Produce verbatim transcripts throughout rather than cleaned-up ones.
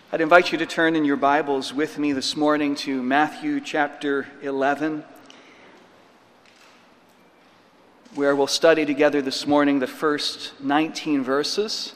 I'd invite you to turn in your Bibles with me this morning to Matthew chapter eleven, where we'll study together this morning the first nineteen verses.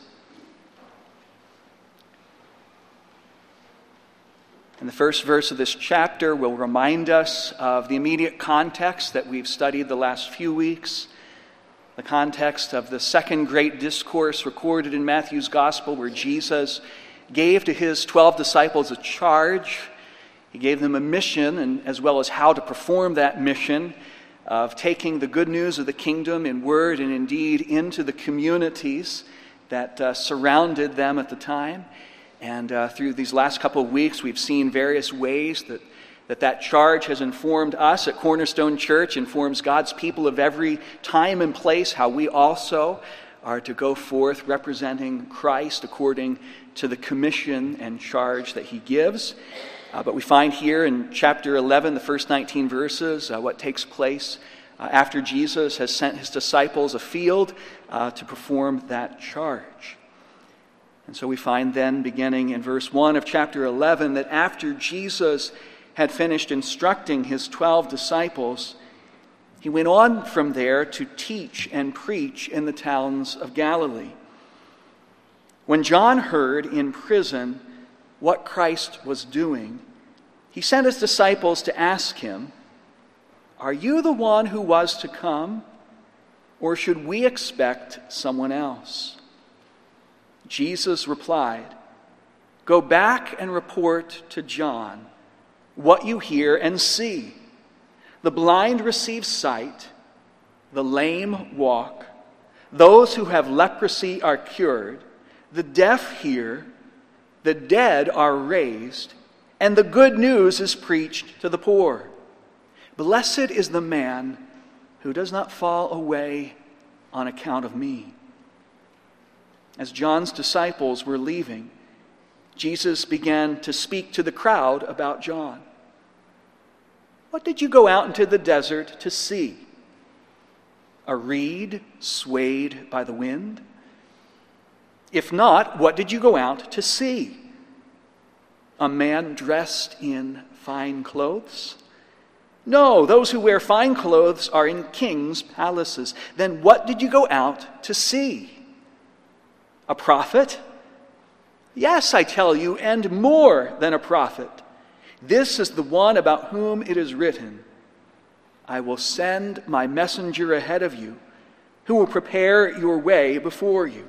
And the first verse of this chapter will remind us of the immediate context that we've studied the last few weeks, the context of the second great discourse recorded in Matthew's Gospel, where Jesus gave to his twelve disciples a charge. He gave them a mission, and as well as how to perform that mission of taking the good news of the kingdom in word and in deed into the communities that uh, surrounded them at the time. And uh, through these last couple of weeks, we've seen various ways that that that charge has informed us at Cornerstone Church, informs God's people of every time and place, how we also are to go forth representing Christ according to the commission and charge that he gives. Uh, but we find here in chapter eleven, the first nineteen verses, uh, what takes place uh, after Jesus has sent his disciples afield uh, to perform that charge. And so we find then, beginning in verse one of chapter eleven, that after Jesus had finished instructing his twelve disciples, he went on from there to teach and preach in the towns of Galilee. When John heard in prison what Christ was doing, he sent his disciples to ask him, "Are you the one who was to come, or should we expect someone else?" Jesus replied, "Go back and report to John what you hear and see. The blind receive sight, the lame walk, those who have leprosy are cured, the deaf hear, the dead are raised, and the good news is preached to the poor. Blessed is the man who does not fall away on account of me." As John's disciples were leaving, Jesus began to speak to the crowd about John. "What did you go out into the desert to see? A reed swayed by the wind? If not, what did you go out to see? A man dressed in fine clothes? No, those who wear fine clothes are in kings' palaces. Then what did you go out to see? A prophet? Yes, I tell you, and more than a prophet. This is the one about whom it is written, 'I will send my messenger ahead of you, who will prepare your way before you.'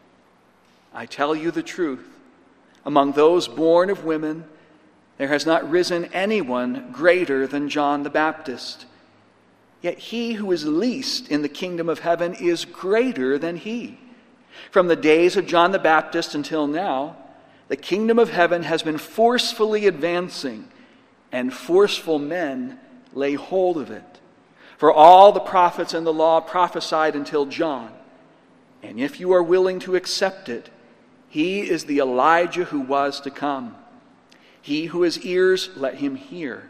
I tell you the truth, among those born of women, there has not risen anyone greater than John the Baptist. Yet he who is least in the kingdom of heaven is greater than he. From the days of John the Baptist until now, the kingdom of heaven has been forcefully advancing, and forceful men lay hold of it. For all the prophets and the law prophesied until John, and if you are willing to accept it, he is the Elijah who was to come. He who has ears, let him hear.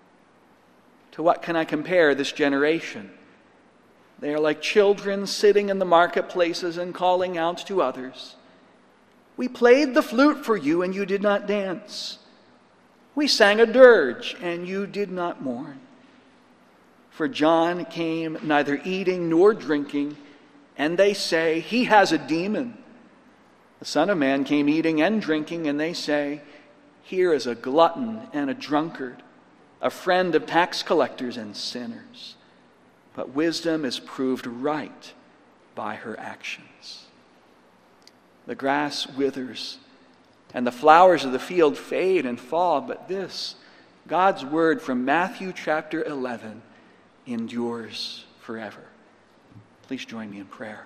To what can I compare this generation? They are like children sitting in the marketplaces and calling out to others, 'We played the flute for you, and you did not dance. We sang a dirge, and you did not mourn.' For John came neither eating nor drinking, and they say, 'He has a demon.' The Son of Man came eating and drinking, and they say, 'Here is a glutton and a drunkard, a friend of tax collectors and sinners.' But wisdom is proved right by her actions. The grass withers, and the flowers of the field fade and fall, but this, God's word from Matthew chapter eleven, endures forever." Please join me in prayer.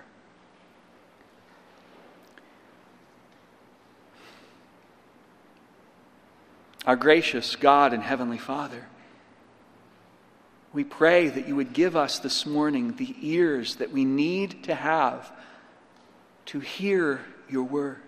Our gracious God and Heavenly Father, we pray that you would give us this morning the ears that we need to have to hear your word.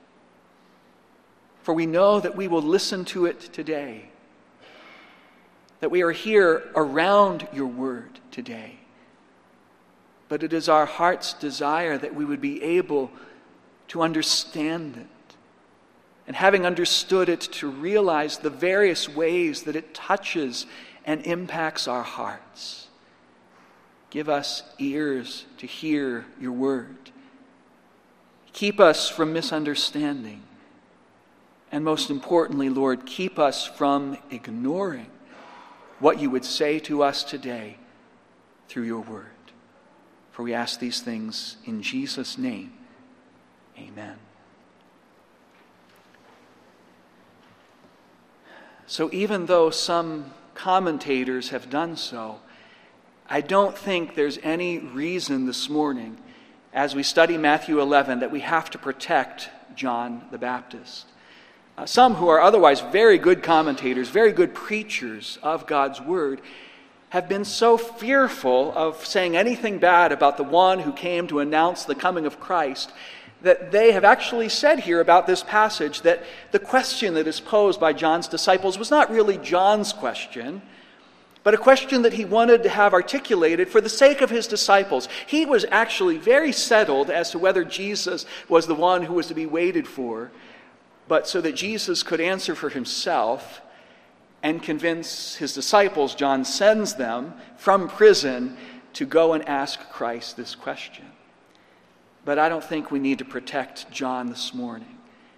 For we know that we will listen to it today, that we are here around your word today. But it is our heart's desire that we would be able to understand it and having understood it, to realize the various ways that it touches and impacts our hearts. Give us ears to hear your word. Keep us from misunderstanding. And most importantly, Lord, keep us from ignoring what you would say to us today through your word. For we ask these things in Jesus' name. Amen. So even though some commentators have done so, I don't think there's any reason this morning, as we study Matthew eleven, that we have to protect John the Baptist. Uh, some who are otherwise very good commentators, very good preachers of God's word, have been so fearful of saying anything bad about the one who came to announce the coming of Christ that they have actually said here about this passage that the question that is posed by John's disciples was not really John's question, but a question that he wanted to have articulated for the sake of his disciples. He was actually very settled as to whether Jesus was the one who was to be waited for, but so that Jesus could answer for himself and convince his disciples, John sends them from prison to go and ask Christ this question. But I don't think we need to protect John this morning.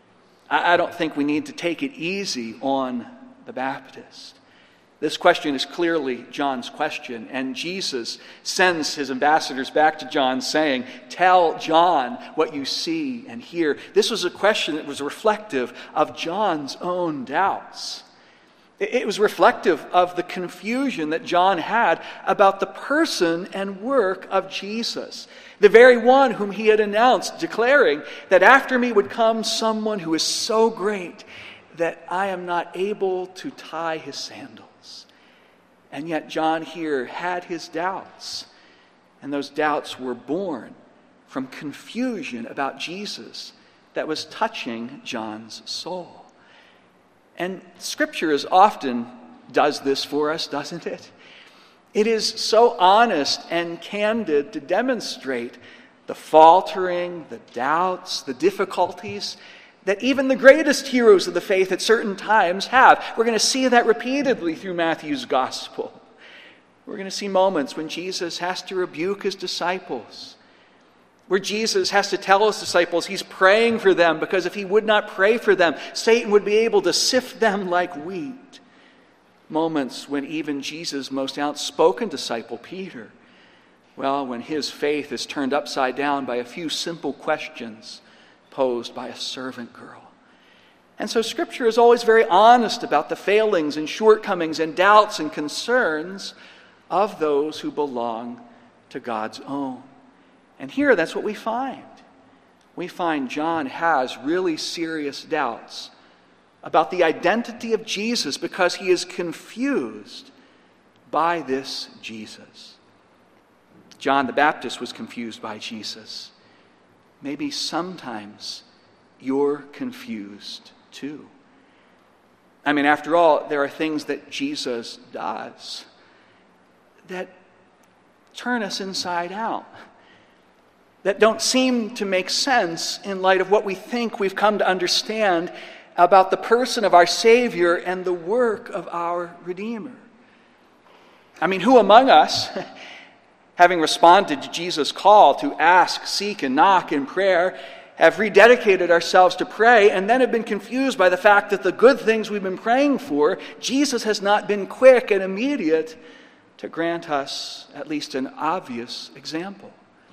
I don't think we need to take it easy on the Baptist. This question is clearly John's question, and Jesus sends his ambassadors back to John saying, tell John what you see and hear. This was a question that was reflective of John's own doubts. It was reflective of the confusion that John had about the person and work of Jesus, the very one whom he had announced, declaring that after me would come someone who is so great that I am not able to tie his sandals. And yet John here had his doubts, and those doubts were born from confusion about Jesus that was touching John's soul. And Scripture as often does this for us, doesn't it? It is so honest and candid to demonstrate the faltering, the doubts, the difficulties that even the greatest heroes of the faith at certain times have. We're going to see that repeatedly through Matthew's gospel. We're going to see moments when Jesus has to rebuke his disciples, where Jesus has to tell his disciples he's praying for them, because if he would not pray for them, Satan would be able to sift them like wheat. Moments when even Jesus' most outspoken disciple, Peter, well, when his faith is turned upside down by a few simple questions posed by a servant girl. And so Scripture is always very honest about the failings and shortcomings and doubts and concerns of those who belong to God's own. And here, that's what we find. We find John has really serious doubts about the identity of Jesus because he is confused by this Jesus. John the Baptist was confused by Jesus. Maybe sometimes you're confused too. I mean, after all, there are things that Jesus does that turn us inside out, that don't seem to make sense in light of what we think we've come to understand about the person of our Savior and the work of our Redeemer. I mean, who among us, having responded to Jesus' call to ask, seek, and knock in prayer, have rededicated ourselves to pray and then have been confused by the fact that the good things we've been praying for, Jesus has not been quick and immediate to grant us at least an obvious example?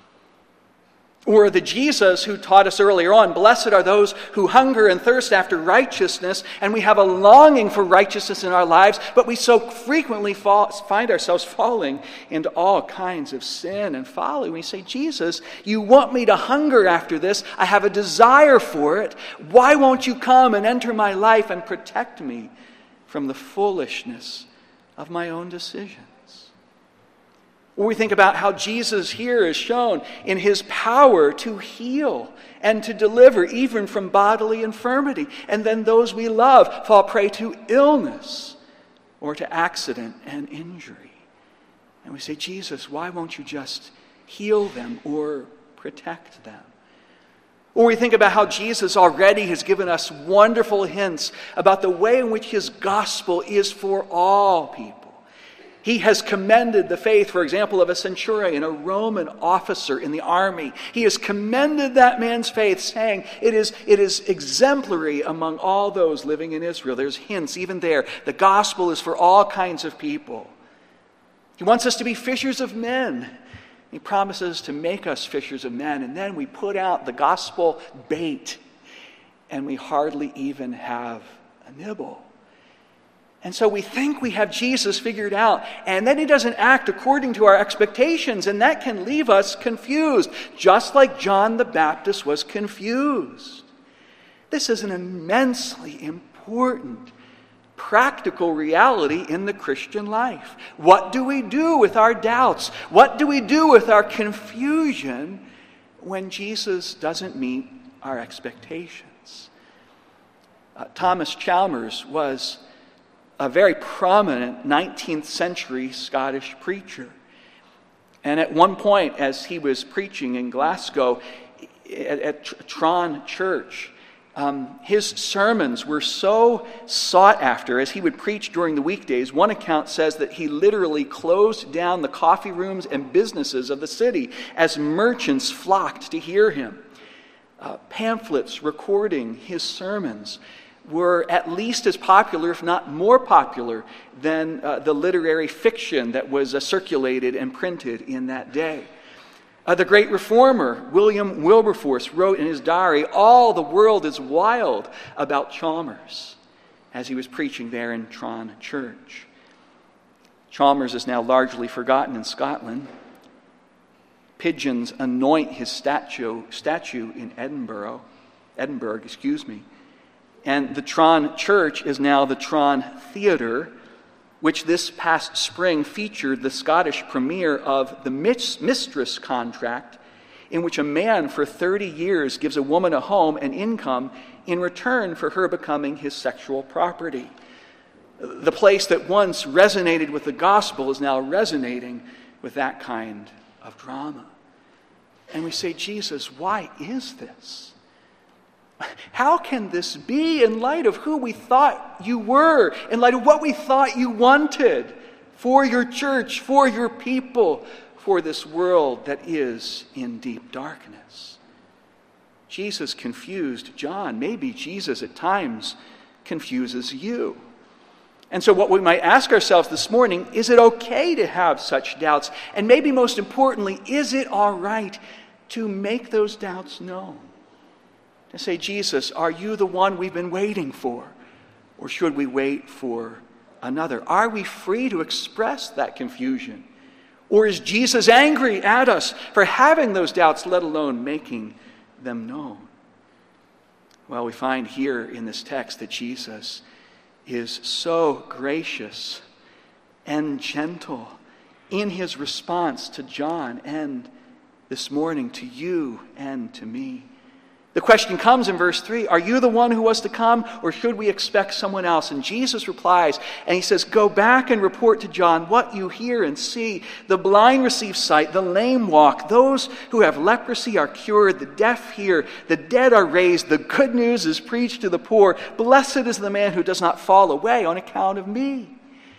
Or the Jesus who taught us earlier on, blessed are those who hunger and thirst after righteousness, and we have a longing for righteousness in our lives, but we so frequently fall, find ourselves falling into all kinds of sin and folly. We say, Jesus, you want me to hunger after this. I have a desire for it. Why won't you come and enter my life and protect me from the foolishness of my own decisions? Or we think about how Jesus here is shown in his power to heal and to deliver even from bodily infirmity. And then those we love fall prey to illness or to accident and injury. And we say, Jesus, why won't you just heal them or protect them? Or we think about how Jesus already has given us wonderful hints about the way in which his gospel is for all people. He has commended the faith, for example, of a centurion, a Roman officer in the army. He has commended that man's faith, saying it is, it is exemplary among all those living in Israel. There's hints even there. The gospel is for all kinds of people. He wants us to be fishers of men. He promises to make us fishers of men. And then we put out the gospel bait, and we hardly even have a nibble. And so we think we have Jesus figured out, and then he doesn't act according to our expectations, and that can leave us confused, just like John the Baptist was confused. This is an immensely important, practical reality in the Christian life. What do we do with our doubts? What do we do with our confusion when Jesus doesn't meet our expectations? Uh, Thomas Chalmers was a very prominent nineteenth century Scottish preacher. And at one point, as he was preaching in Glasgow at, at Tron Church, um, his sermons were so sought after as he would preach during the weekdays. One account says that he literally closed down the coffee rooms and businesses of the city as merchants flocked to hear him. Uh, pamphlets recording his sermons were at least as popular, if not more popular, than uh, the literary fiction that was uh, circulated and printed in that day. Uh, the great reformer, William Wilberforce, wrote in his diary, "All the world is wild about Chalmers," as he was preaching there in Tron Church. Chalmers is now largely forgotten in Scotland. Pigeons anoint his statue, statue in Edinburgh, Edinburgh, excuse me. And the Tron Church is now the Tron Theatre, which this past spring featured the Scottish premiere of The Mistress Contract, in which a man for thirty years gives a woman a home and income in return for her becoming his sexual property. The place that once resonated with the gospel is now resonating with that kind of drama. And we say, Jesus, why is this? How can this be in light of who we thought you were, in light of what we thought you wanted for your church, for your people, for this world that is in deep darkness? Jesus confused John. Maybe Jesus at times confuses you. And so what we might ask ourselves this morning, is it okay to have such doubts? And maybe most importantly, is it all right to make those doubts known? To say, Jesus, are you the one we've been waiting for? Or should we wait for another? Are we free to express that confusion? Or is Jesus angry at us for having those doubts, let alone making them known? Well, we find here in this text that Jesus is so gracious and gentle in his response to John and this morning to you and to me. The question comes in verse three, are you the one who was to come, or should we expect someone else? And Jesus replies, and he says, go back and report to John what you hear and see. The blind receive sight, the lame walk, those who have leprosy are cured, the deaf hear, the dead are raised, the good news is preached to the poor. Blessed is the man who does not fall away on account of me.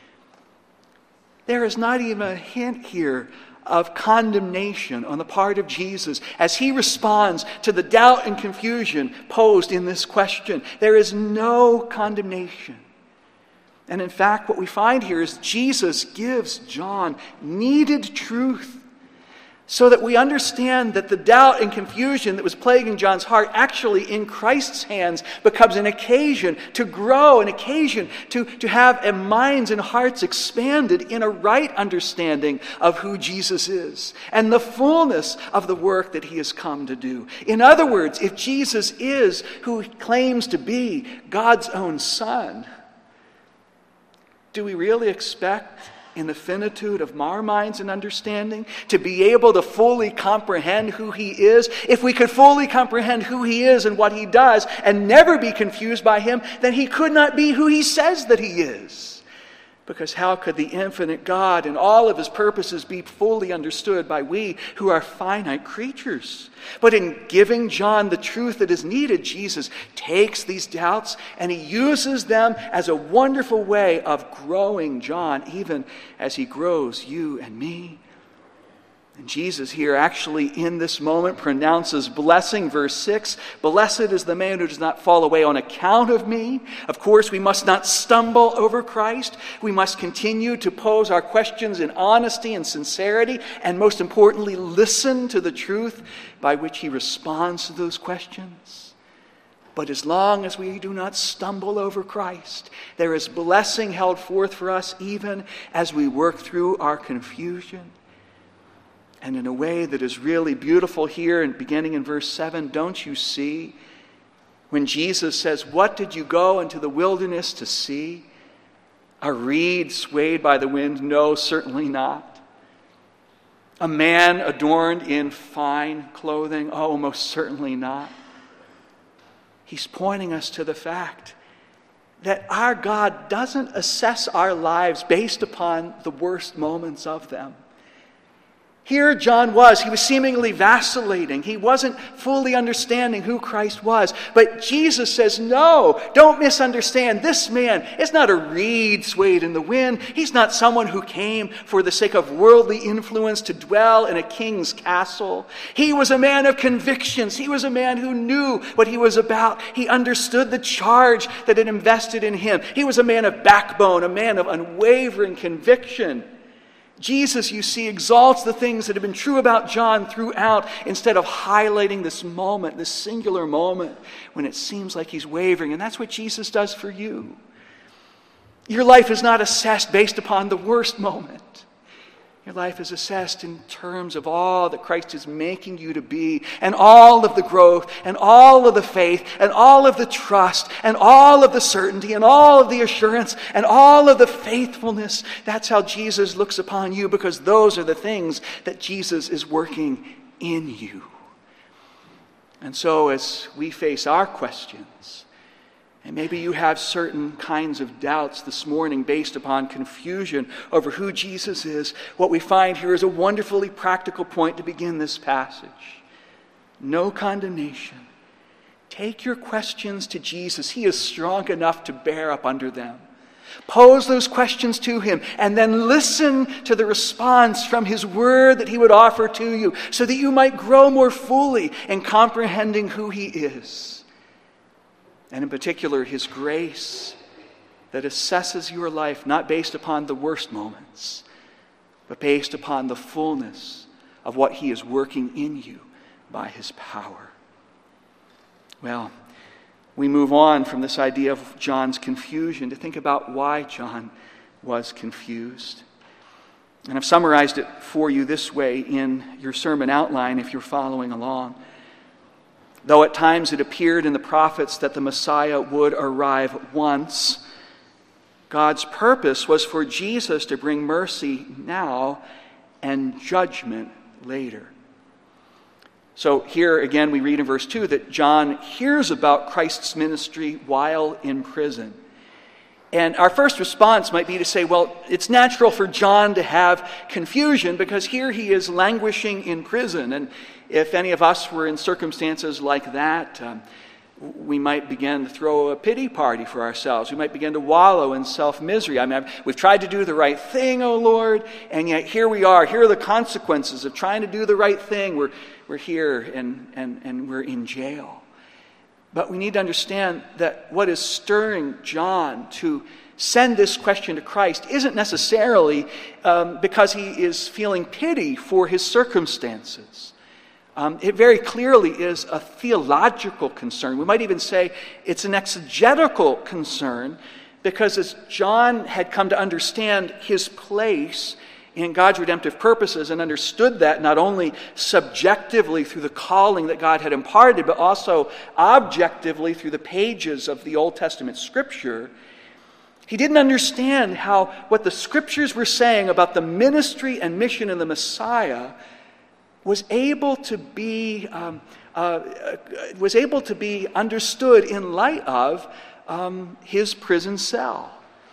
There is not even a hint here of condemnation on the part of Jesus as he responds to the doubt and confusion posed in this question. There is no condemnation. And in fact, what we find here is Jesus gives John needed truth so that we understand that the doubt and confusion that was plaguing John's heart actually in Christ's hands becomes an occasion to grow, an occasion to, to have a minds and hearts expanded in a right understanding of who Jesus is and the fullness of the work that he has come to do. In other words, if Jesus is who he claims to be, God's own Son, do we really expect in the finitude of our minds and understanding to be able to fully comprehend who he is? If we could fully comprehend who he is and what he does and never be confused by him, then he could not be who he says that he is. Because how could the infinite God and all of his purposes be fully understood by we who are finite creatures? But in giving John the truth that is needed, Jesus takes these doubts and he uses them as a wonderful way of growing John, even as he grows you and me. And Jesus here actually in this moment pronounces blessing. Verse six, blessed is the man who does not fall away on account of me. Of course, we must not stumble over Christ. We must continue to pose our questions in honesty and sincerity, and most importantly, listen to the truth by which he responds to those questions. But as long as we do not stumble over Christ, there is blessing held forth for us even as we work through our confusion. And in a way that is really beautiful here, and beginning in verse seven, don't you see? When Jesus says, what did you go into the wilderness to see? A reed swayed by the wind? No, certainly not. A man adorned in fine clothing? Oh, most certainly not. He's pointing us to the fact that our God doesn't assess our lives based upon the worst moments of them. Here John was. He was seemingly vacillating. He wasn't fully understanding who Christ was. But Jesus says, no, don't misunderstand. This man is not a reed swayed in the wind. He's not someone who came for the sake of worldly influence to dwell in a king's castle. He was a man of convictions. He was a man who knew what he was about. He understood the charge that had invested in him. He was a man of backbone, a man of unwavering conviction. Jesus, you see, exalts the things that have been true about John throughout instead of highlighting this moment, this singular moment when it seems like he's wavering. And that's what Jesus does for you. Your life is not assessed based upon the worst moment. Your life is assessed in terms of all that Christ is making you to be, and all of the growth, and all of the faith, and all of the trust, and all of the certainty, and all of the assurance, and all of the faithfulness. That's how Jesus looks upon you, because those are the things that Jesus is working in you. And so as we face our questions, and maybe you have certain kinds of doubts this morning based upon confusion over who Jesus is, what we find here is a wonderfully practical point to begin this passage. No condemnation. Take your questions to Jesus. He is strong enough to bear up under them. Pose those questions to him and then listen to the response from his word that he would offer to you so that you might grow more fully in comprehending who he is. And in particular, his grace that assesses your life not based upon the worst moments, but based upon the fullness of what he is working in you by his power. Well, we move on from this idea of John's confusion to think about why John was confused. And I've summarized it for you this way in your sermon outline if you're following along. Though at times it appeared in the prophets that the Messiah would arrive once, God's purpose was for Jesus to bring mercy now and judgment later. So here again we read in verse two that John hears about Christ's ministry while in prison. And our first response might be to say, well, it's natural for John to have confusion because here he is languishing in prison. And if any of us were in circumstances like that, um, we might begin to throw a pity party for ourselves. We might begin to wallow in self-misery. I mean, I've, we've tried to do the right thing, oh Lord, and yet here we are. Here are the consequences of trying to do the right thing. We're, we're here and, and, and we're in jail. But we need to understand that what is stirring John to send this question to Christ isn't necessarily um, because he is feeling pity for his circumstances. Um, it very clearly is a theological concern. We might even say it's an exegetical concern because as John had come to understand his place in God's redemptive purposes and understood that not only subjectively through the calling that God had imparted, but also objectively through the pages of the Old Testament Scripture, he didn't understand how what the Scriptures were saying about the ministry and mission of the Messiah was able to be um, uh, was able to be understood in light of um, his prison cell.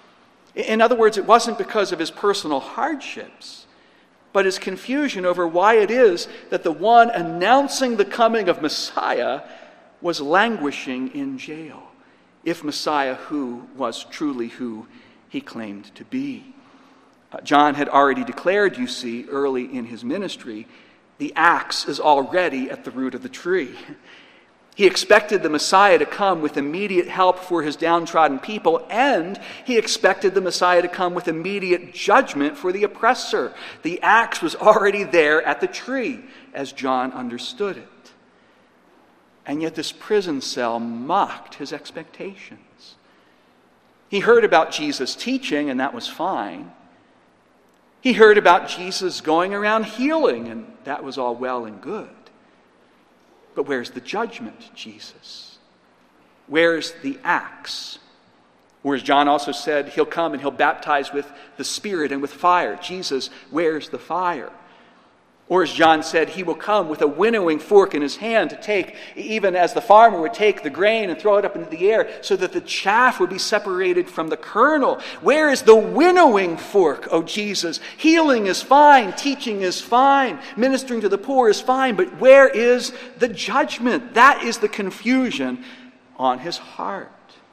In other words, it wasn't because of his personal hardships, but his confusion over why it is that the one announcing the coming of Messiah was languishing in jail, if Messiah who was truly who he claimed to be. Uh, John had already declared, you see, early in his ministry, the axe is already at the root of the tree. He expected the Messiah to come with immediate help for his downtrodden people, and he expected the Messiah to come with immediate judgment for the oppressor. The axe was already there at the tree, as John understood it. And yet this prison cell mocked his expectations. He heard about Jesus' teaching, and that was fine. He heard about Jesus going around healing, and that was all well and good. But where's the judgment, Jesus? Where's the axe? Or as John also said, he'll come and he'll baptize with the Spirit and with fire. Jesus, where's the fire? Or as John said, he will come with a winnowing fork in his hand to take, even as the farmer would take the grain and throw it up into the air, so that the chaff would be separated from the kernel. Where is the winnowing fork, O Jesus? Healing is fine, teaching is fine, ministering to the poor is fine, but where is the judgment? That is the confusion on his heart.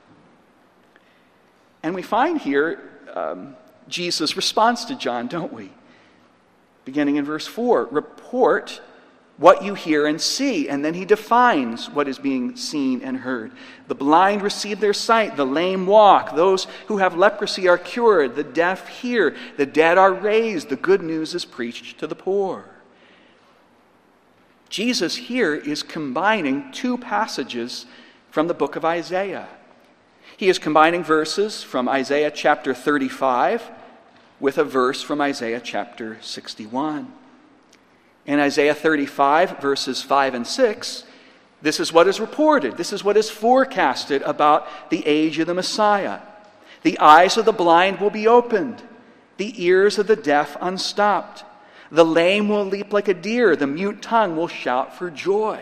And we find here um, Jesus' response to John, don't we? Beginning in verse four, report what you hear and see. And then he defines what is being seen and heard. The blind receive their sight, the lame walk, those who have leprosy are cured, the deaf hear, the dead are raised, the good news is preached to the poor. Jesus here is combining two passages from the book of Isaiah. He is combining verses from Isaiah chapter thirty-five with a verse from Isaiah chapter sixty-one. In Isaiah thirty-five, verses five and six, this is what is reported. This is what is forecasted about the age of the Messiah. The eyes of the blind will be opened, the ears of the deaf unstopped. The lame will leap like a deer, the mute tongue will shout for joy.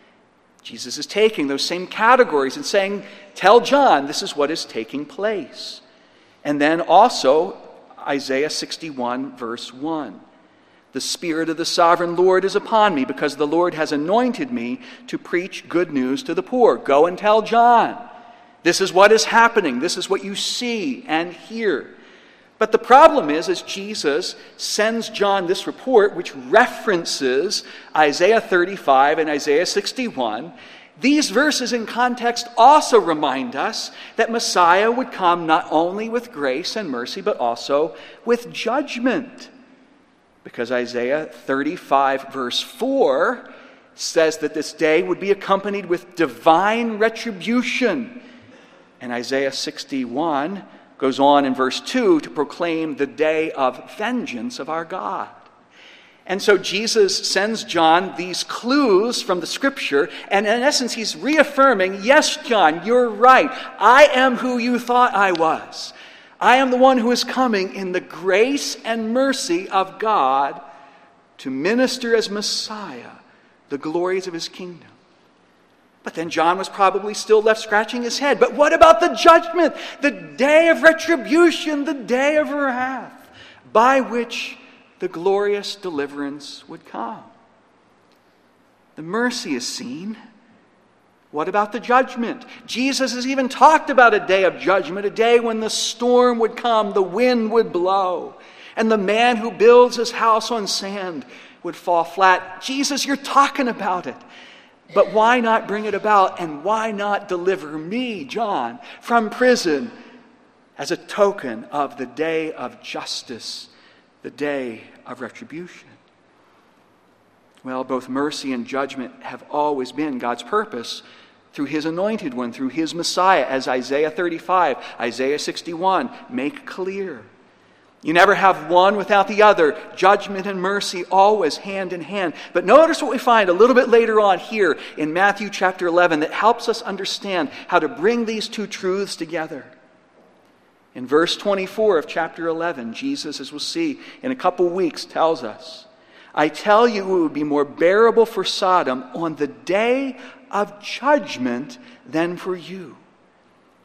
Jesus is taking those same categories and saying, tell John this is what is taking place. And then also Isaiah sixty-one, verse one. The Spirit of the Sovereign Lord is upon me, because the Lord has anointed me to preach good news to the poor. Go and tell John. This is what is happening. This is what you see and hear. But the problem is, as Jesus sends John this report, which references Isaiah thirty-five and Isaiah sixty-one, these verses in context also remind us that Messiah would come not only with grace and mercy, but also with judgment. Because Isaiah thirty-five, verse four, says that this day would be accompanied with divine retribution. And Isaiah sixty-one goes on in verse two to proclaim the day of vengeance of our God. And so Jesus sends John these clues from the Scripture, and in essence he's reaffirming, yes, John, you're right. I am who you thought I was. I am the one who is coming in the grace and mercy of God to minister as Messiah the glories of his kingdom. But then John was probably still left scratching his head. But what about the judgment? The day of retribution, the day of wrath, by which the glorious deliverance would come. The mercy is seen. What about the judgment? Jesus has even talked about a day of judgment, a day when the storm would come, the wind would blow, and the man who builds his house on sand would fall flat. Jesus, you're talking about it. But why not bring it about, and why not deliver me, John, from prison as a token of the day of justice, the day of retribution? Well, both mercy and judgment have always been God's purpose through his anointed one, through his Messiah, as Isaiah thirty-five, Isaiah sixty-one make clear. You never have one without the other. Judgment and mercy always hand in hand. But notice what we find a little bit later on here in Matthew chapter eleven that helps us understand how to bring these two truths together. In verse twenty-four of chapter eleven, Jesus, as we'll see in a couple weeks, tells us, I tell you, it would be more bearable for Sodom on the day of judgment than for you.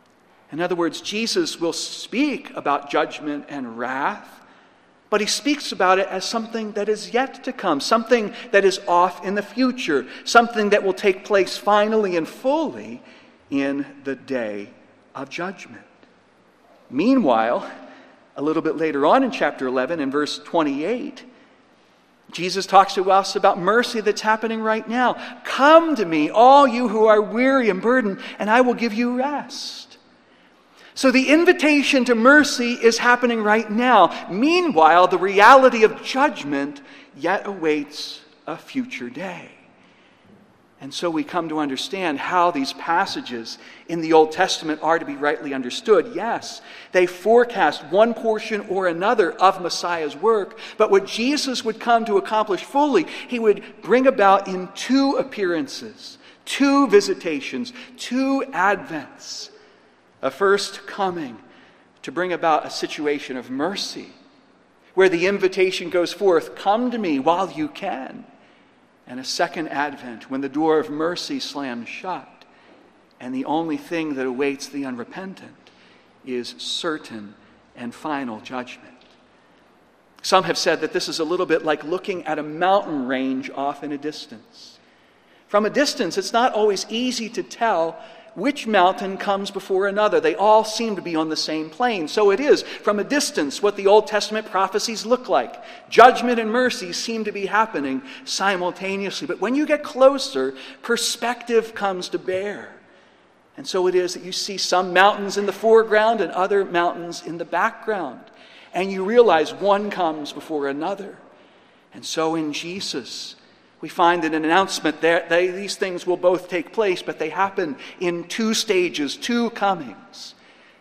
In other words, Jesus will speak about judgment and wrath, but he speaks about it as something that is yet to come, something that is off in the future, something that will take place finally and fully in the day of judgment. Meanwhile, a little bit later on in chapter eleven, in verse twenty-eight, Jesus talks to us about mercy that's happening right now. Come to me, all you who are weary and burdened, and I will give you rest. So the invitation to mercy is happening right now. Meanwhile, the reality of judgment yet awaits a future day. And so we come to understand how these passages in the Old Testament are to be rightly understood. Yes, they forecast one portion or another of Messiah's work, but what Jesus would come to accomplish fully, he would bring about in two appearances, two visitations, two advents. A first coming to bring about a situation of mercy, where the invitation goes forth, come to me while you can. And a second advent, when the door of mercy slams shut, and the only thing that awaits the unrepentant is certain and final judgment. Some have said that this is a little bit like looking at a mountain range off in a distance. From a distance, it's not always easy to tell which mountain comes before another. They all seem to be on the same plane. So it is, from a distance, what the Old Testament prophecies look like. Judgment and mercy seem to be happening simultaneously. But when you get closer, perspective comes to bear. And so it is that you see some mountains in the foreground and other mountains in the background. And you realize one comes before another. And so in Jesus, we find an announcement that they, these things will both take place, but they happen in two stages, two comings.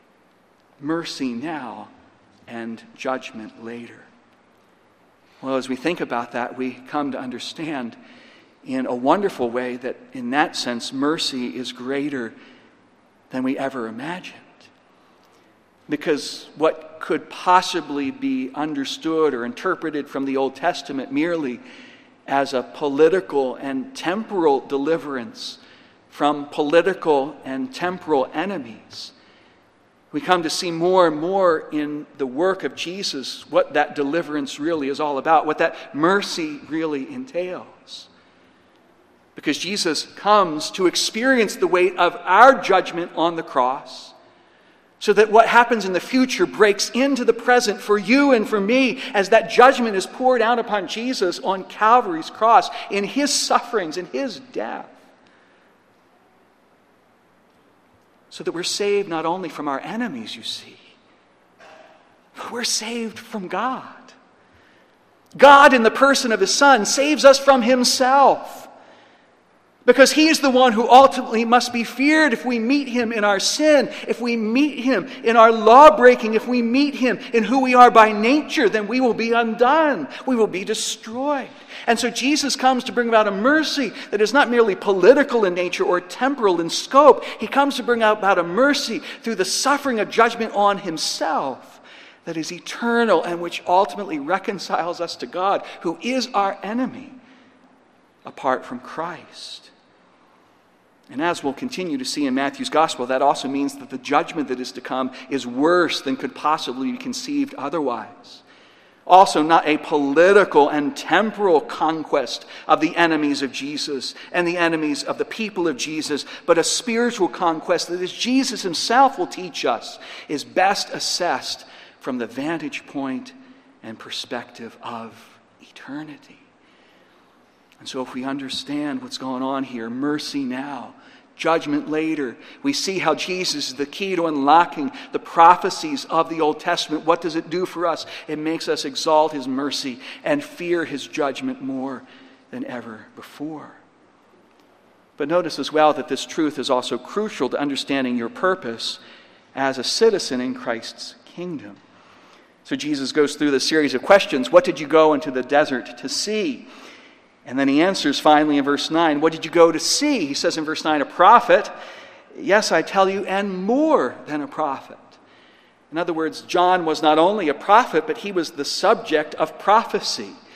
Mercy now and judgment later. Well, as we think about that, we come to understand in a wonderful way that in that sense, mercy is greater than we ever imagined. Because what could possibly be understood or interpreted from the Old Testament merely as a political and temporal deliverance from political and temporal enemies, we come to see more and more in the work of Jesus what that deliverance really is all about, what that mercy really entails. Because Jesus comes to experience the weight of our judgment on the cross, so that what happens in the future breaks into the present for you and for me as that judgment is poured out upon Jesus on Calvary's cross in his sufferings, in his death. So that we're saved not only from our enemies, you see, but we're saved from God. God, in the person of his Son, saves us from himself. Because he is the one who ultimately must be feared if we meet him in our sin, if we meet him in our law-breaking, if we meet him in who we are by nature, then we will be undone. We will be destroyed. And so Jesus comes to bring about a mercy that is not merely political in nature or temporal in scope. He comes to bring about a mercy through the suffering of judgment on himself that is eternal and which ultimately reconciles us to God, who is our enemy, apart from Christ. And as we'll continue to see in Matthew's gospel, that also means that the judgment that is to come is worse than could possibly be conceived otherwise. Also, not a political and temporal conquest of the enemies of Jesus and the enemies of the people of Jesus, but a spiritual conquest that, as Jesus himself will teach us, is best assessed from the vantage point and perspective of eternity. And so if we understand what's going on here, mercy now, judgment later, we see how Jesus is the key to unlocking the prophecies of the Old Testament. What does it do for us? It makes us exalt his mercy and fear his judgment more than ever before. But notice as well that this truth is also crucial to understanding your purpose as a citizen in Christ's kingdom. So Jesus goes through this series of questions. What did you go into the desert to see? And then he answers finally in verse nine, what did you go to see? He says in verse nine, a prophet. Yes, I tell you, and more than a prophet. In other words, John was not only a prophet, but he was the subject of prophecy.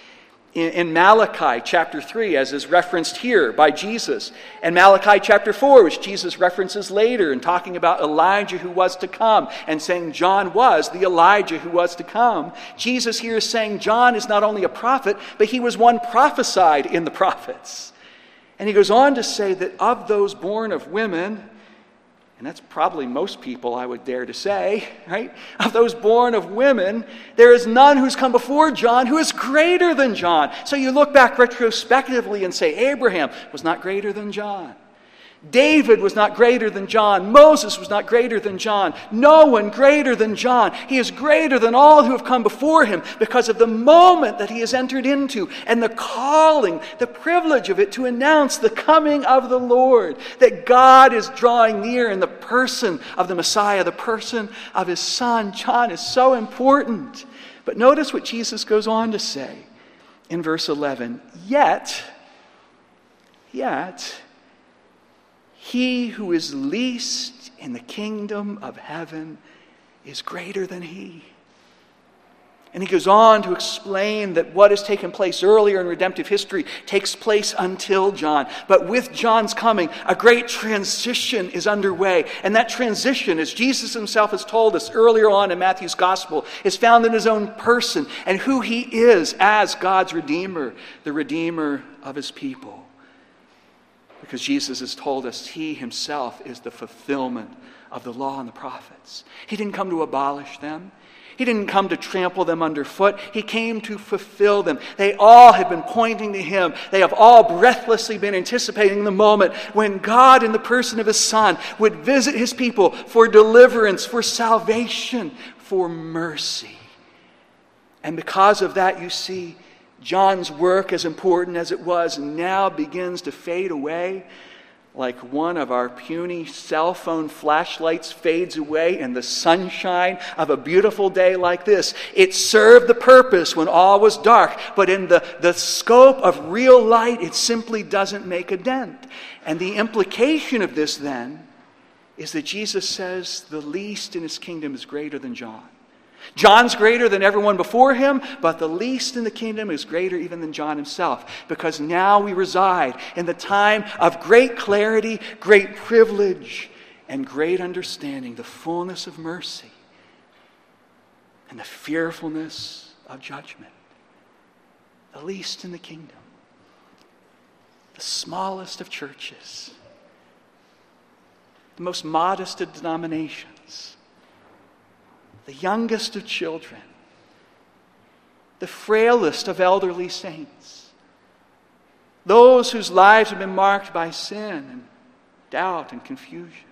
In, in Malachi chapter three, as is referenced here by Jesus, and Malachi chapter four, which Jesus references later in talking about Elijah who was to come and saying John was the Elijah who was to come. Jesus here is saying John is not only a prophet, but he was one prophesied in the prophets. And he goes on to say that of those born of women, and that's probably most people, I would dare to say, right? Of those born of women, there is none who's come before John who is greater than John. So you look back retrospectively and say, Abraham was not greater than John. David was not greater than John. Moses was not greater than John. No one greater than John. He is greater than all who have come before him because of the moment that he has entered into and the calling, the privilege of it to announce the coming of the Lord, that God is drawing near in the person of the Messiah, the person of his Son. John is so important. But notice what Jesus goes on to say in verse eleven. Yet, yet, he who is least in the kingdom of heaven is greater than he. And he goes on to explain that what has taken place earlier in redemptive history takes place until John. But with John's coming, a great transition is underway. And that transition, as Jesus himself has told us earlier on in Matthew's gospel, is found in his own person and who he is as God's Redeemer, the Redeemer of his people. Because Jesus has told us he himself is the fulfillment of the law and the prophets. He didn't come to abolish them. He didn't come to trample them underfoot. He came to fulfill them. They all have been pointing to him. They have all breathlessly been anticipating the moment when God, in the person of his Son, would visit his people for deliverance, for salvation, for mercy. And because of that, you see, John's work, as important as it was, now begins to fade away like one of our puny cell phone flashlights fades away in the sunshine of a beautiful day like this. It served the purpose when all was dark, but in the, the scope of real light, it simply doesn't make a dent. And the implication of this, then, is that Jesus says the least in his kingdom is greater than John. John's greater than everyone before him, but the least in the kingdom is greater even than John himself, because now we reside in the time of great clarity, great privilege, and great understanding, the fullness of mercy and the fearfulness of judgment. The least in the kingdom, the smallest of churches, the most modest of denominations, the youngest of children, the frailest of elderly saints, those whose lives have been marked by sin and doubt and confusion,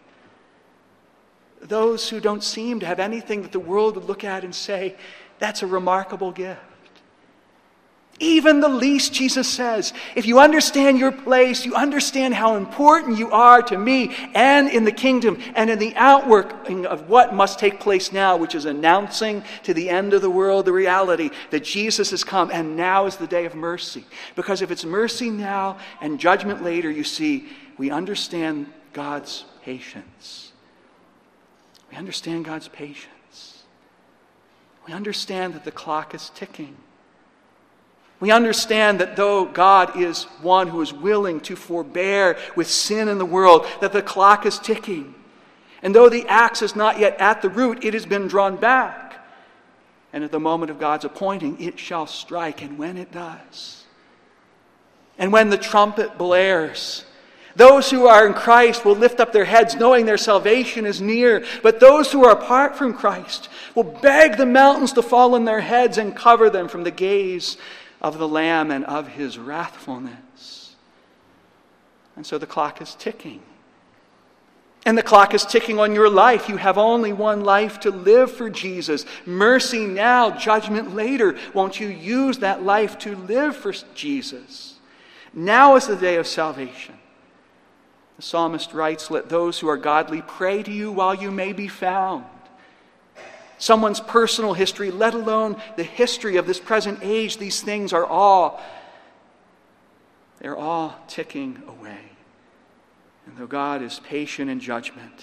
those who don't seem to have anything that the world would look at and say, that's a remarkable gift. Even the least, Jesus says, if you understand your place, you understand how important you are to me and in the kingdom and in the outworking of what must take place now, which is announcing to the end of the world the reality that Jesus has come and now is the day of mercy. Because if it's mercy now and judgment later, you see, we understand God's patience. We understand God's patience. We understand that the clock is ticking. We understand that though God is one who is willing to forbear with sin in the world, that the clock is ticking. And though the axe is not yet at the root, it has been drawn back. And at the moment of God's appointing, it shall strike. And when it does, and when the trumpet blares, those who are in Christ will lift up their heads knowing their salvation is near. But those who are apart from Christ will beg the mountains to fall on their heads and cover them from the gaze of the Lamb and of his wrathfulness. And so the clock is ticking. And the clock is ticking on your life. You have only one life to live for Jesus. Mercy now, judgment later. Won't you use that life to live for Jesus? Now is the day of salvation. The psalmist writes, let those who are godly pray to you while you may be found. Someone's personal history, let alone the history of this present age, these things are all, they're all ticking away. And though God is patient in judgment,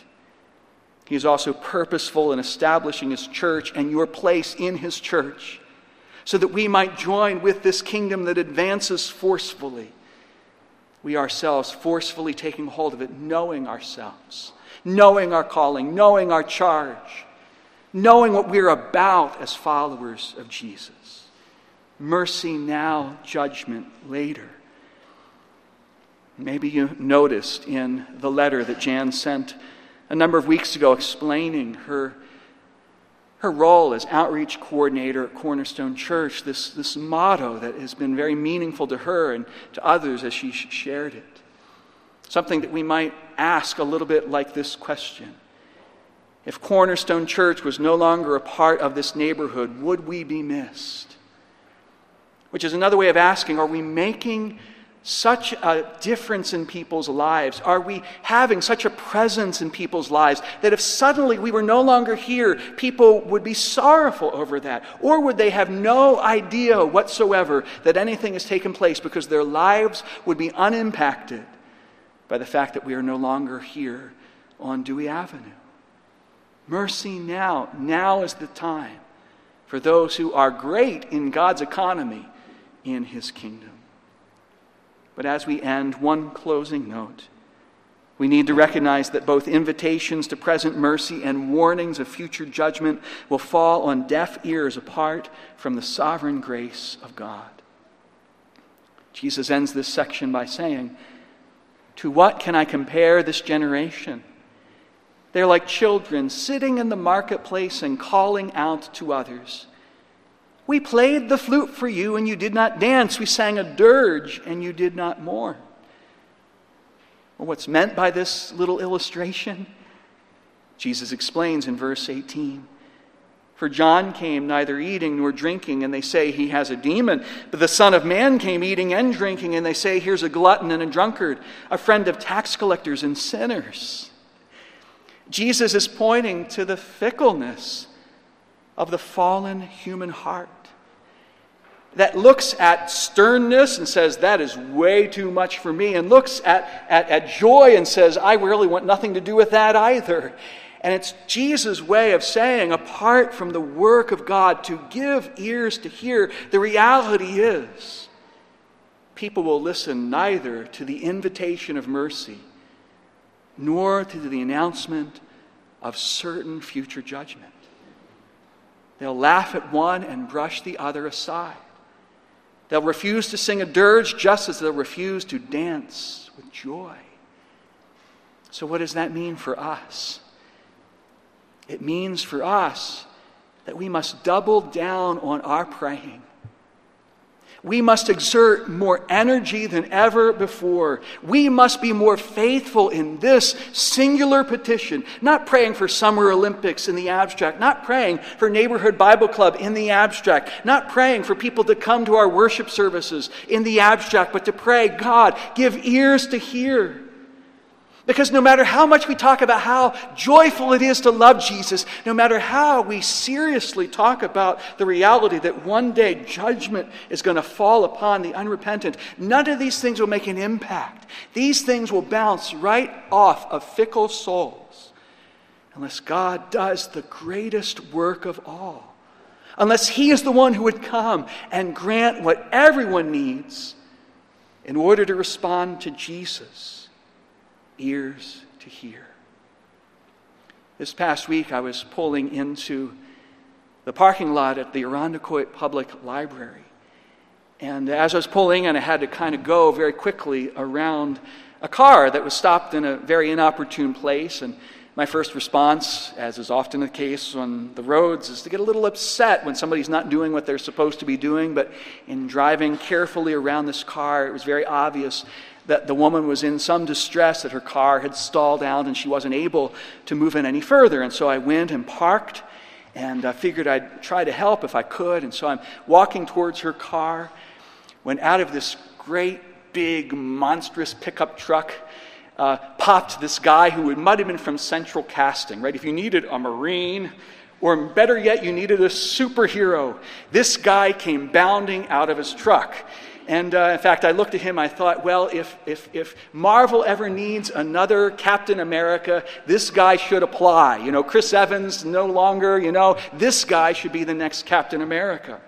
he is also purposeful in establishing his church and your place in his church so that we might join with this kingdom that advances forcefully. We ourselves forcefully taking hold of it, knowing ourselves, knowing our calling, knowing our charge, knowing what we're about as followers of Jesus. Mercy now, judgment later. Maybe you noticed in the letter that Jan sent a number of weeks ago explaining her, her role as outreach coordinator at Cornerstone Church, this, this motto that has been very meaningful to her and to others as she shared it. Something that we might ask a little bit like this question. If Cornerstone Church was no longer a part of this neighborhood, would we be missed? Which is another way of asking, are we making such a difference in people's lives? Are we having such a presence in people's lives that if suddenly we were no longer here, people would be sorrowful over that? Or would they have no idea whatsoever that anything has taken place because their lives would be unimpacted by the fact that we are no longer here on Dewey Avenue? Mercy now. Now is the time for those who are great in God's economy in His kingdom. But as we end, one closing note. We need to recognize that both invitations to present mercy and warnings of future judgment will fall on deaf ears apart from the sovereign grace of God. Jesus ends this section by saying, "To what can I compare this generation? They're like children sitting in the marketplace and calling out to others. We played the flute for you and you did not dance. We sang a dirge and you did not mourn." Well, what's meant by this little illustration? Jesus explains in verse eighteen. "For John came neither eating nor drinking, and they say he has a demon. But the Son of Man came eating and drinking, and they say here's a glutton and a drunkard, a friend of tax collectors and sinners." Jesus is pointing to the fickleness of the fallen human heart that looks at sternness and says, that is way too much for me, and looks at, at, at joy and says, I really want nothing to do with that either. And it's Jesus' way of saying, apart from the work of God to give ears to hear, the reality is people will listen neither to the invitation of mercy nor to the announcement of certain future judgment. They'll laugh at one and brush the other aside. They'll refuse to sing a dirge just as they'll refuse to dance with joy. So what does that mean for us? It means for us that we must double down on our praying. We must exert more energy than ever before. We must be more faithful in this singular petition. Not praying for Summer Olympics in the abstract. Not praying for Neighborhood Bible Club in the abstract. Not praying for people to come to our worship services in the abstract. But to pray, God, give ears to hear. Because no matter how much we talk about how joyful it is to love Jesus, no matter how we seriously talk about the reality that one day judgment is going to fall upon the unrepentant, none of these things will make an impact. These things will bounce right off of fickle souls unless God does the greatest work of all. Unless He is the one who would come and grant what everyone needs in order to respond to Jesus. Ears to hear. This past week, I was pulling into the parking lot at the Irondequoit Public Library. And as I was pulling in, I had to kind of go very quickly around a car that was stopped in a very inopportune place. And my first response, as is often the case on the roads, is to get a little upset when somebody's not doing what they're supposed to be doing. But in driving carefully around this car, it was very obvious that the woman was in some distress, that her car had stalled out and she wasn't able to move in any further. And so I went and parked, and I figured I'd try to help if I could. And so I'm walking towards her car when out of this great, big, monstrous pickup truck uh, popped this guy who might have been from Central Casting, right? If you needed a Marine, or better yet, you needed a superhero, this guy came bounding out of his truck. And uh, in fact, I looked at him, I thought, well, if, if if Marvel ever needs another Captain America, this guy should apply. You know, Chris Evans no longer, you know, this guy should be the next Captain America.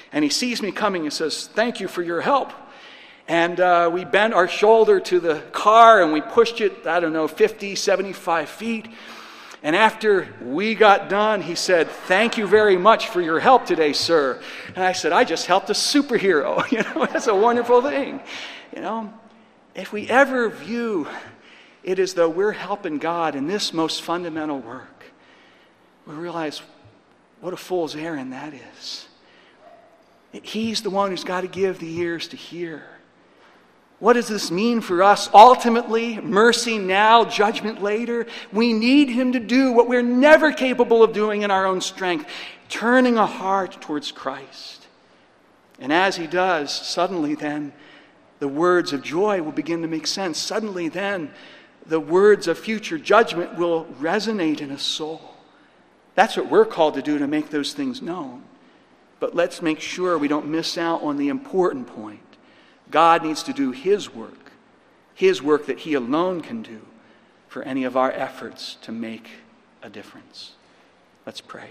And he sees me coming and says, "Thank you for your help." And uh, we bent our shoulder to the car and we pushed it, I don't know, fifty, seventy-five feet. And after we got done, he said, "Thank you very much for your help today, sir." And I said, "I just helped a superhero." You know, that's a wonderful thing. You know, if we ever view it as though we're helping God in this most fundamental work, we realize what a fool's errand that is. He's the one who's got to give the ears to hear. What does this mean for us? Ultimately, mercy now, judgment later. We need him to do what we're never capable of doing in our own strength, turning a heart towards Christ. And as he does, suddenly then, the words of joy will begin to make sense. Suddenly then, the words of future judgment will resonate in a soul. That's what we're called to do, to make those things known. But let's make sure we don't miss out on the important point. God needs to do his work, his work that he alone can do, for any of our efforts to make a difference. Let's pray.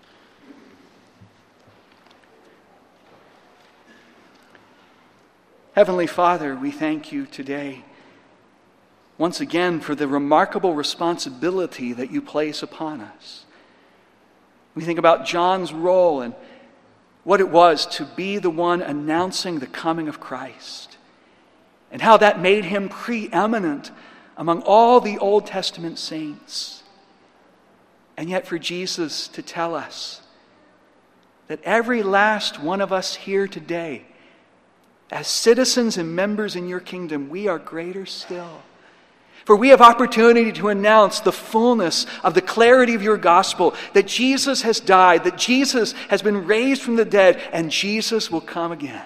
Heavenly Father, we thank you today once again for the remarkable responsibility that you place upon us. We think about John's role and what it was to be the one announcing the coming of Christ, and how that made him preeminent among all the Old Testament saints. And yet for Jesus to tell us that every last one of us here today, as citizens and members in your kingdom, we are greater still. For we have opportunity to announce the fullness of the clarity of your gospel, that Jesus has died, that Jesus has been raised from the dead, and Jesus will come again.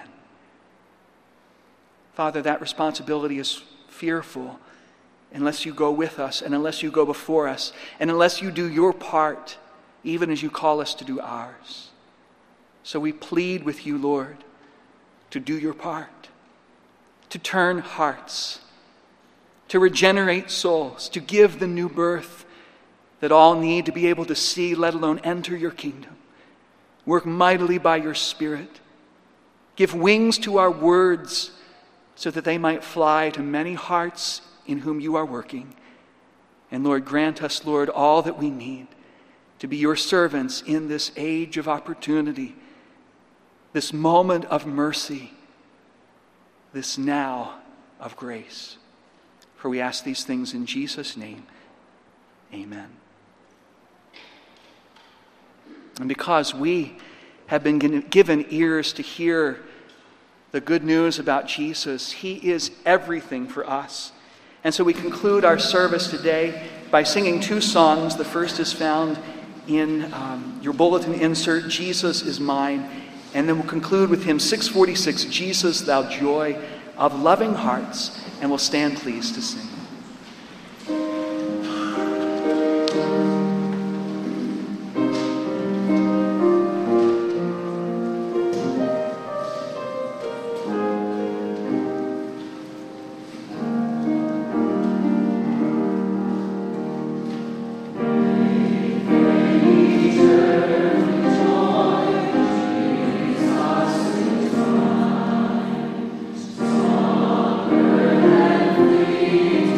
Father, that responsibility is fearful unless you go with us, and unless you go before us, and unless you do your part, even as you call us to do ours. So we plead with you, Lord, to do your part, to turn hearts, to regenerate souls, to give the new birth that all need to be able to see, let alone enter your kingdom. Work mightily by your Spirit. Give wings to our words so that they might fly to many hearts in whom you are working. And Lord, grant us, Lord, all that we need to be your servants in this age of opportunity, this moment of mercy, this now of grace. For we ask these things in Jesus' name. Amen. And because we have been given ears to hear the good news about Jesus, he is everything for us. And so we conclude our service today by singing two songs. The first is found in um, your bulletin insert, "Jesus is Mine." And then we'll conclude with hymn six forty-six, "Jesus, Thou Joy of Loving Hearts." And we'll stand pleased to sing. Thank you.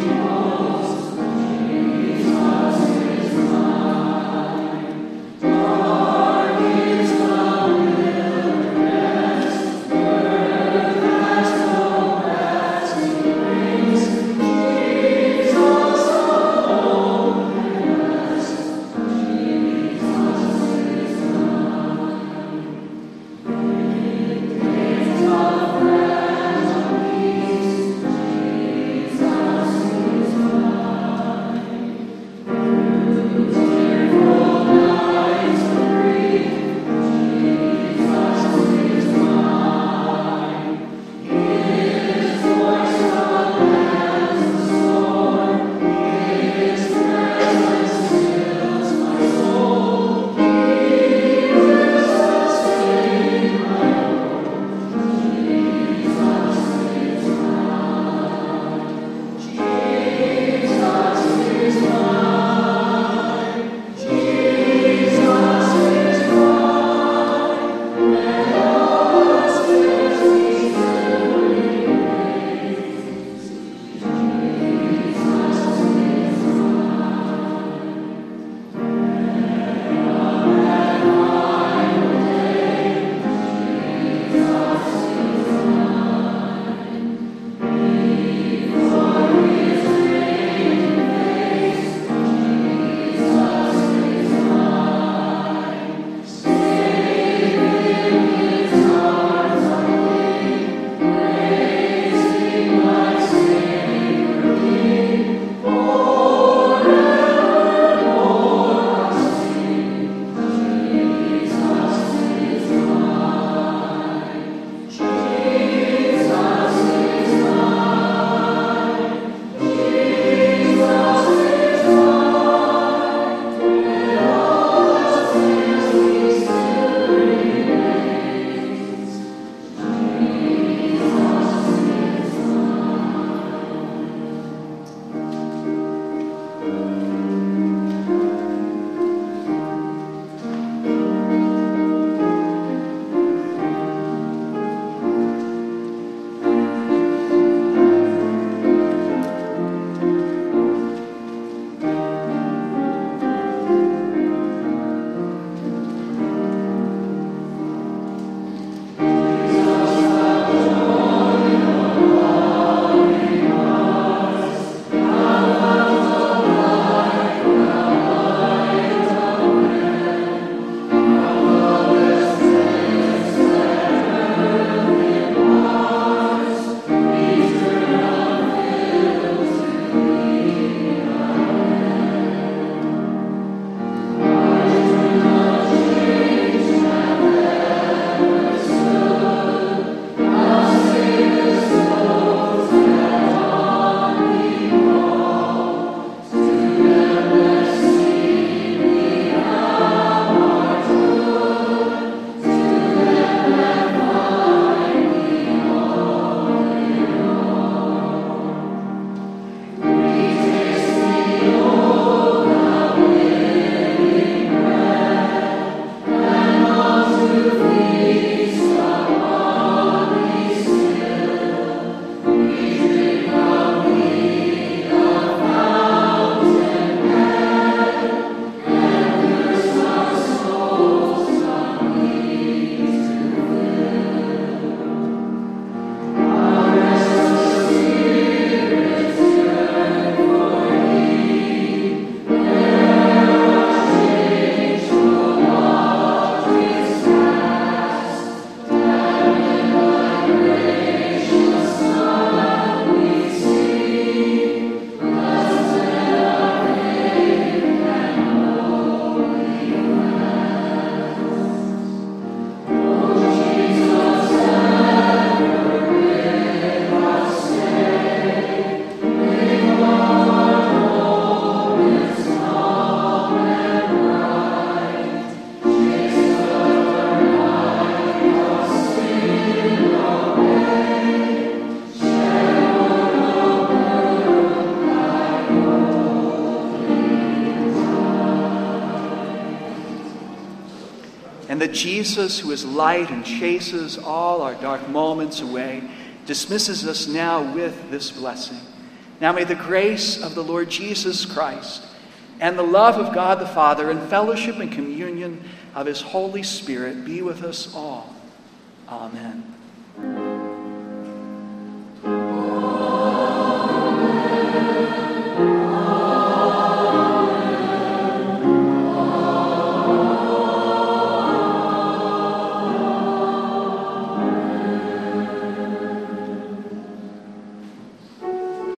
And that Jesus, who is light and chases all our dark moments away, dismisses us now with this blessing. Now may the grace of the Lord Jesus Christ and the love of God the Father and fellowship and communion of his Holy Spirit be with us all. Amen.